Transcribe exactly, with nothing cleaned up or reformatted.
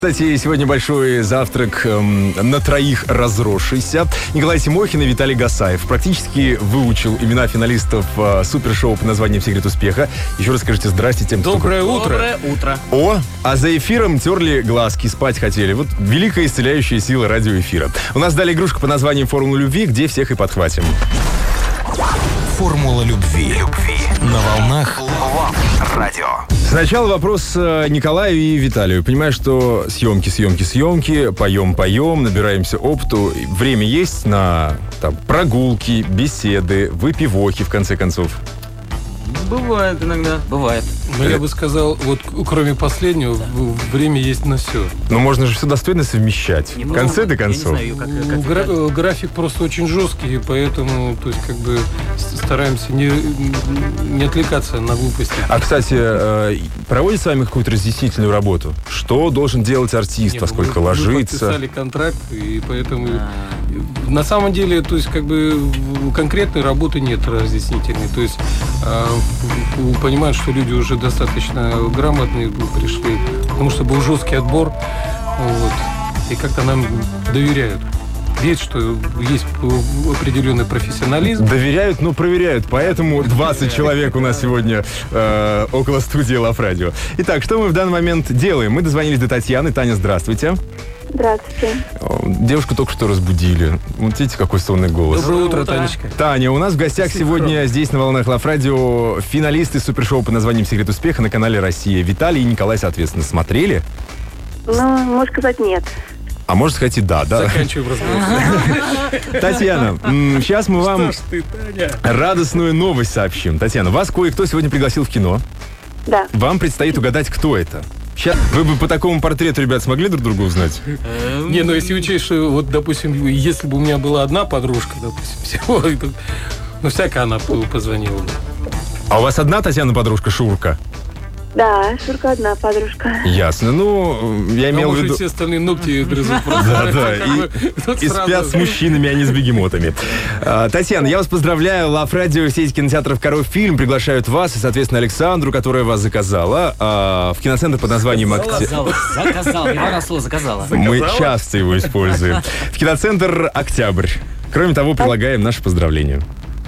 Кстати, сегодня большой завтрак эм, на троих разросшийся. Николай Тимохин и Виталий Гасаев практически выучил имена финалистов э, супершоу под названием «Секрет успеха». Еще раз скажите здрасте тем, кто... Доброе утро. Доброе утро. О, а за эфиром терли глазки, спать хотели. Вот великая исцеляющая сила радиоэфира. У нас дали игрушку под названием «Формула любви», где всех и подхватим. Формула любви. Любви. На волнах радио. Сначала вопрос э, Николаю и Виталию. Понимаю, что съемки, съемки, съемки, поем, поем, набираемся опыту. Время есть на там, прогулки, беседы, выпивохи, в конце концов. Бывает иногда. Бывает. Но я бы сказал, вот кроме последнего, время есть на все. Но можно же все достойно совмещать. Не в конце-то концов. Я не знаю, как, как Гра- это... График просто очень жесткий, поэтому, то есть, как бы стараемся не, не отвлекаться на глупости. А, кстати, э, проводит с вами какую-то разъяснительную работу? Что должен делать артист, Нет, во сколько мы, ложиться? Мы подписали контракт, и поэтому... А. На самом деле, то есть, как бы конкретной работы нет разъяснительной. То есть, э, понимают, что люди уже достаточно грамотные пришли, потому что был жесткий отбор, вот, и как-то нам доверяют. Есть, что есть определенный профессионализм. Доверяют, но проверяют. Поэтому двадцать человек у нас сегодня э, около студии Лав Радио. Итак, что мы в данный момент делаем? Мы дозвонились до Татьяны. Таня, здравствуйте. Здравствуйте. Девушку только что разбудили. Вот видите, какой сонный голос. Доброе утро, Танечка. Таня, у нас в гостях сегодня здесь на волнах Лав Радио финалисты супершоу под названием «Секрет успеха» на канале «Россия». Виталий и Николай, соответственно, смотрели? Ну, можно сказать, нет. А может сказать и да, да. Заканчиваем разговор. Татьяна, м, сейчас мы вам Что ж ты, Таня? радостную новость сообщим. Татьяна, вас кое-кто сегодня пригласил в кино. Да. Вам предстоит угадать, кто это. Сейчас вы бы по такому портрету, ребят, смогли друг друга узнать? Не, ну если учесть, что вот, допустим, если бы у меня была одна подружка, допустим, всего, ну, всякая она позвонила бы. А у вас одна, Татьяна, подружка Шурка? Да, Шурка одна подружка. Ясно. Ну, я А имел в может, виду... все остальные ногти грызут просто. Да, да, Как бы, тут и сразу. спят с мужчинами, а не с бегемотами. А, Татьяна, я вас поздравляю. Лав Радио, сеть кинотеатров «Король фильм» приглашают вас и, соответственно, Александру, которая вас заказала, а, в киноцентр под названием «Акте». Заказала, заказала. Ивана слово заказала. Мы часто его используем. В киноцентр «Октябрь». Кроме того, прилагаем наши поздравления.